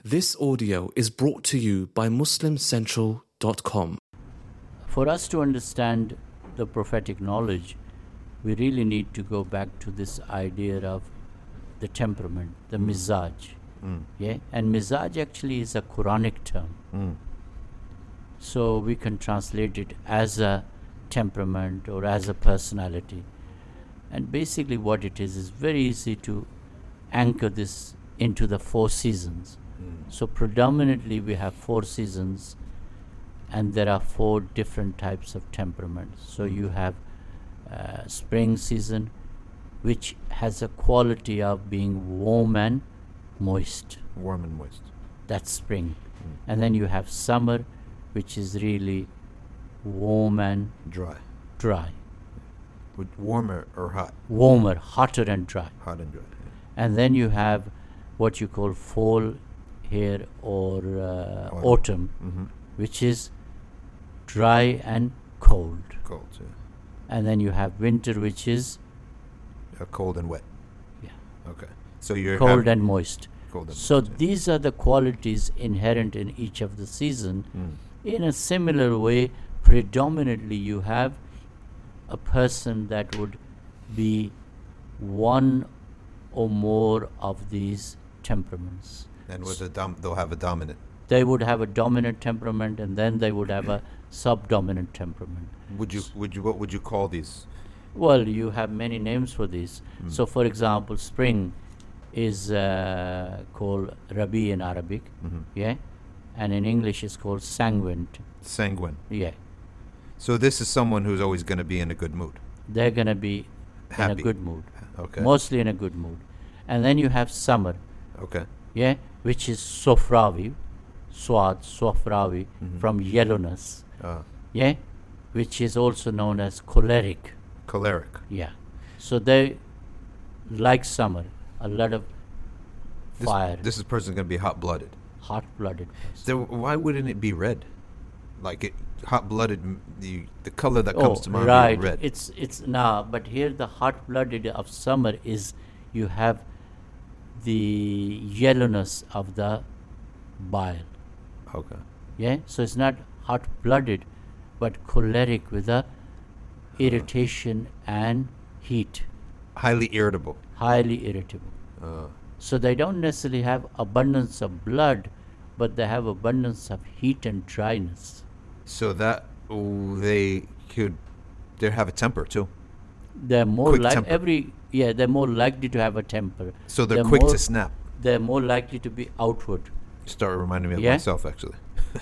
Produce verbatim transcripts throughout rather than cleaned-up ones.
This audio is brought to you by muslim central dot com. For us to understand the prophetic knowledge, we really need to go back to this idea of the temperament, the mm. mizaj. Mm. Yeah? And mizaj actually is a Quranic term. Mm. So we can translate it as a temperament or as a personality. And basically what it is is very easy to anchor this into the four seasons. Mm. So predominantly we have four seasons, and there are four different types of temperaments. So you have uh, spring season, which has a quality of being warm and moist. Warm and moist. That's spring. Mm. And then you have summer, which is really warm and dry. Dry. With warmer or hot? Warmer, hotter and dry. Hot and dry. Yeah. And then you have what you call fall here or uh, autumn, autumn mm-hmm. which is dry and cold. Cold, yeah. And then you have winter, which is uh, cold and wet. Yeah. Okay. So you're cold and moist. Cold and so moist, yeah. These are the qualities inherent in each of the season. Mm. In a similar way, predominantly you have a person that would be one or more of these temperaments. And with a dom- they'll have a dominant. They would have a dominant temperament, and then they would have a subdominant temperament. Would you? Would you? What would you call these? Well, you have many names for these. Mm. So, for example, spring is uh, called Rabi in Arabic, mm-hmm. yeah, and in English it's called sanguine. Sanguine. Yeah. So this is someone who's always going to be in a good mood. They're going to be Happy. in a good mood. Okay. Mostly in a good mood. And then you have summer. Okay. Yeah, which is Sofrawi, Swad, Sofrawi, mm-hmm. from yellowness. Uh. Yeah, which is also known as choleric. Choleric. Yeah. So they like summer, a lot of this, fire. This is person going to be hot-blooded. Hot-blooded. So why wouldn't it be red? Like it, hot-blooded, the the color that comes oh, to mind right. is red. It's it's nah, but here the hot-blooded of summer is you have the yellowness of the bile. Okay. Yeah, so it's not hot-blooded, but choleric with a irritation uh. and heat. Highly irritable. Highly irritable. Uh. So they don't necessarily have abundance of blood, but they have abundance of heat and dryness. So that oh, they could, they have a temper too. They're more like every yeah. They're more likely to have a temper. So they're, they're quick more, to snap. They're more likely to be outward. Start reminding me of yeah? myself actually.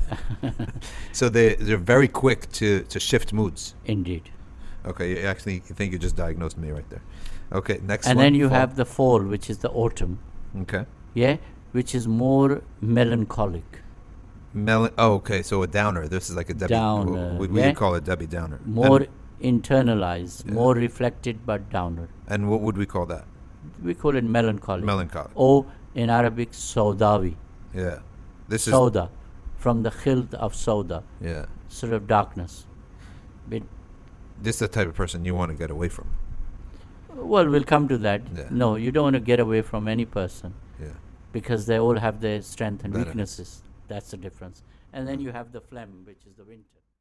So they they're very quick to, to shift moods. Indeed. Okay, you actually you think you just diagnosed me right there. Okay, next and one. And then you fall. have the fall, which is the autumn. Okay. Yeah, which is more melancholic. Mel- oh, okay, so a downer. This is like a Debbie. Downer. We, we yeah? would call it Debbie Downer. More and internalized, yeah. more reflected, but downer. And what would we call that? We call it melancholic. Melancholic. Or in Arabic, Saudawi. Yeah. This is Sauda, from the khild of Sauda. Yeah. Sort of darkness. Bit this is the type of person you want to get away from. Well, we'll come to that. Yeah. No, you don't want to get away from any person. Yeah. Because they all have their strengths and Better. weaknesses. That's the difference. And then you have the phlegm, which is the winter.